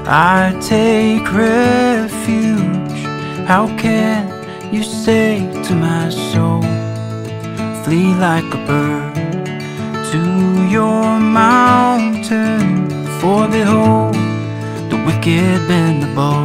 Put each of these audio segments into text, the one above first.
I take refuge. How can you say to my soul, flee like a bird to your mountain? For behold, the wicked bend the bow.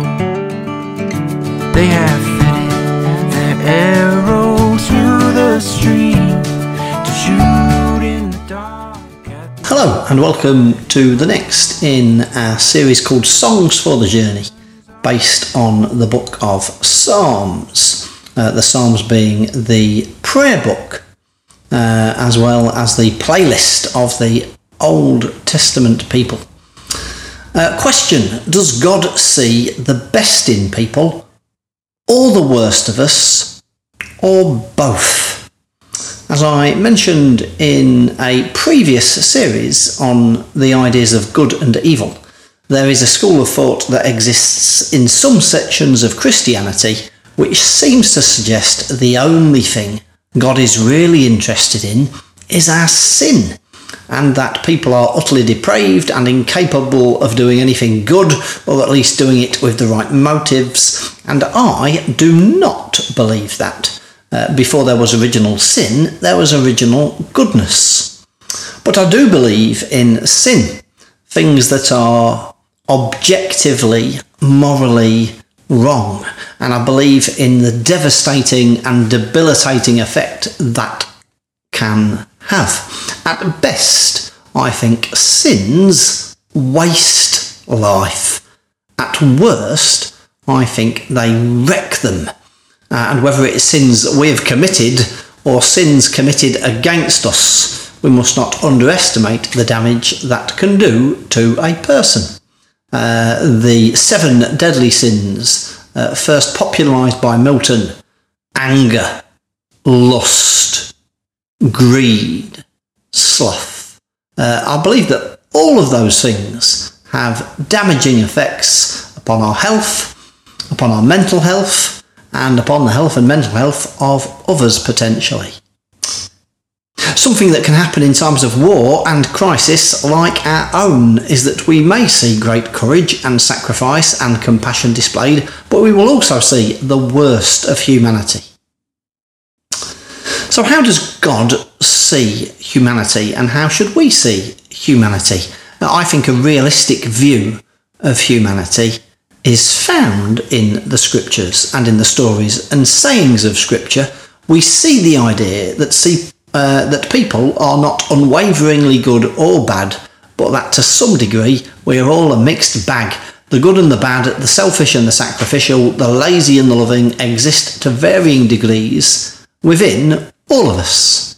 They have fitted their arrow through the stream to shoot in the dark. Hello and welcome to the next in our series called Songs for the Journey, based on the book of Psalms. The Psalms being the prayer book, as well as the playlist of the Old Testament people. Question: does God see the best in people, or the worst of us, or both? As I mentioned in a previous series on the ideas of good and evil, there is a school of thought that exists in some sections of Christianity which seems to suggest the only thing God is really interested in is our sin, and that people are utterly depraved and incapable of doing anything good, or at least doing it with the right motives. And I do not believe that. Before there was original sin, there was original goodness. But I do believe in sin, things that are objectively, morally wrong. And I believe in the devastating and debilitating effect that can have. At best, I think sins waste life. At worst, I think they wreck them. And whether it's sins that we have committed or sins committed against us, we must not underestimate the damage that can do to a person. The 7 deadly sins, first popularised by Milton: anger, lust, greed, sloth. I believe that all of those things have damaging effects upon our health, upon our mental health, and upon the health and mental health of others potentially. Something that can happen in times of war and crisis like our own is that we may see great courage and sacrifice and compassion displayed, but we will also see the worst of humanity. So how does God see humanity, and how should we see humanity? Now, I think a realistic view of humanity is found in the scriptures and in the stories and sayings of scripture. We see the idea that people are not unwaveringly good or bad, but that to some degree we are all a mixed bag. The good and the bad, the selfish and the sacrificial, the lazy and the loving exist to varying degrees within all of us.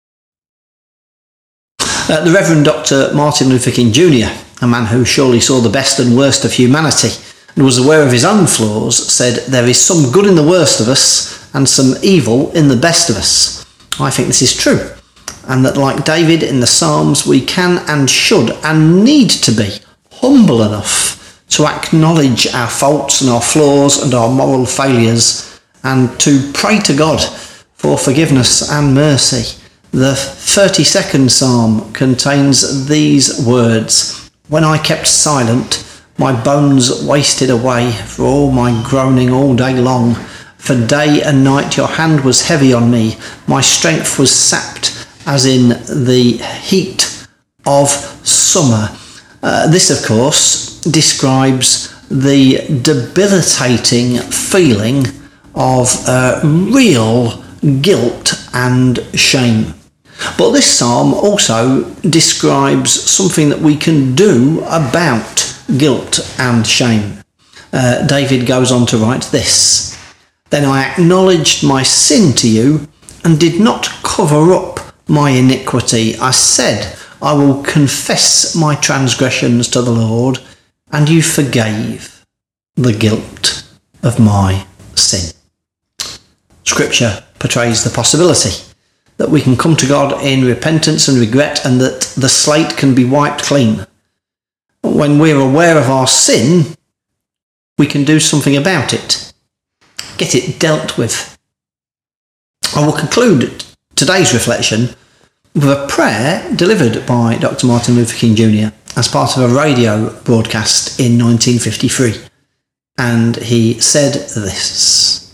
The Reverend Dr. Martin Luther King Jr., a man who surely saw the best and worst of humanity and was aware of his own flaws, said, "There is some good in the worst of us and some evil in the best of us." I think this is true, and that like David in the Psalms, we can and should and need to be humble enough to acknowledge our faults and our flaws and our moral failures, and to pray to God for forgiveness and mercy. The 32nd Psalm contains these words: "When I kept silent, my bones wasted away for all my groaning all day long. For day and night your hand was heavy on me. My strength was sapped as in the heat of summer." This, of course, describes the debilitating feeling of real guilt and shame. But this psalm also describes something that we can do about guilt and shame. David goes on to write this: "Then I acknowledged my sin to you and did not cover up my iniquity. I said, I will confess my transgressions to the Lord, and you forgave the guilt of my sin." Scripture portrays the possibility that we can come to God in repentance and regret, and that the slate can be wiped clean. When we're aware of our sin, we can do something about it, get it dealt with. I will conclude today's reflection with a prayer delivered by Dr. Martin Luther King Jr. as part of a radio broadcast in 1953. And he said this: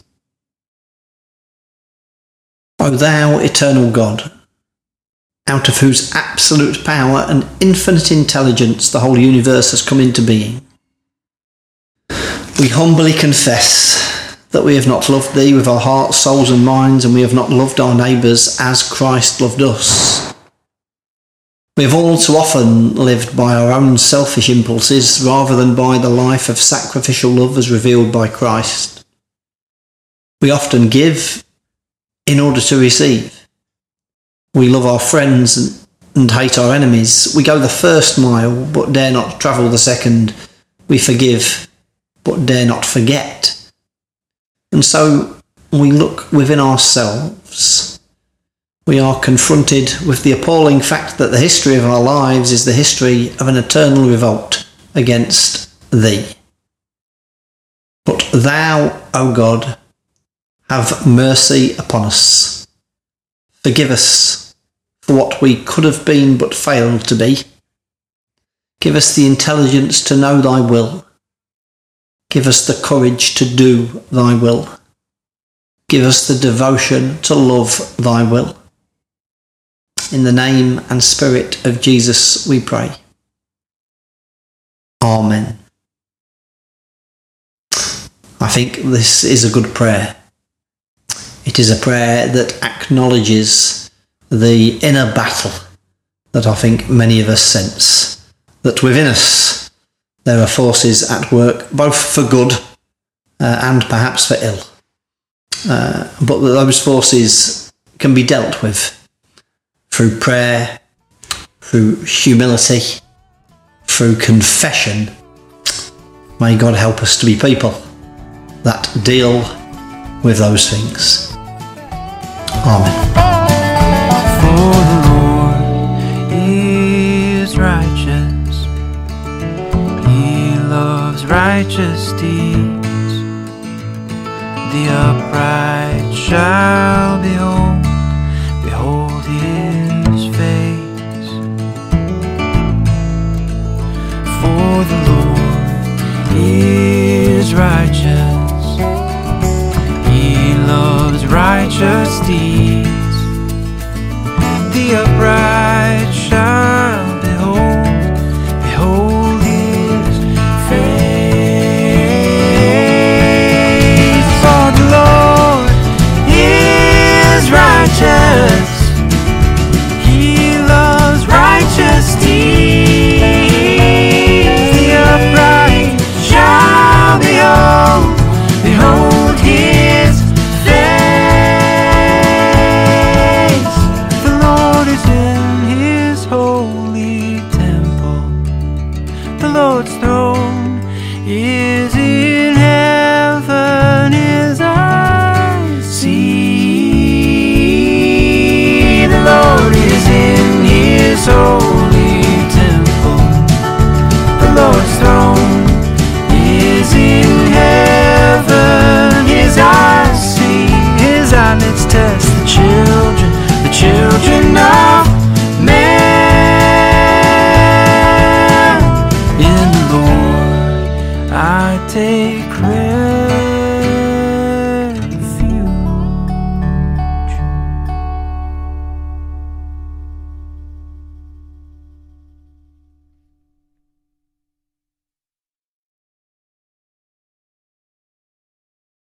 "O thou eternal God, out of whose absolute power and infinite intelligence the whole universe has come into being, we humbly confess that we have not loved thee with our hearts, souls and minds, and we have not loved our neighbours as Christ loved us. We have all too often lived by our own selfish impulses rather than by the life of sacrificial love as revealed by Christ. We often give in order to receive. We love our friends and hate our enemies. We go the first mile but dare not travel the second. We forgive but dare not forget. And so we look within ourselves. We are confronted with the appalling fact that the history of our lives is the history of an eternal revolt against thee. But thou, O God, have mercy upon us. Forgive us for what we could have been but failed to be. Give us the intelligence to know thy will. Give us the courage to do thy will. Give us the devotion to love thy will. In the name and spirit of Jesus we pray. Amen." I think this is a good prayer. It is a prayer that acknowledges the inner battle that I think many of us sense, that within us there are forces at work, both for good and perhaps for ill. But that those forces can be dealt with through prayer, through humility, through confession. May God help us to be people that deal with those things. Amen. For the Lord is righteous, He loves righteous deeds. The upright shall behold His face. For the Lord is righteous, He loves righteous deeds. The upright shall behold His face. For the Lord is righteous, He loves righteous deeds. The upright shall behold His face. The Lord is in His holy temple. The Lord's throne is in heaven. His eyes see. The Lord is in His holy temple. The Lord's throne is in heaven. His eyes see. His eyelids test the children of man. In the Lord I take refuge.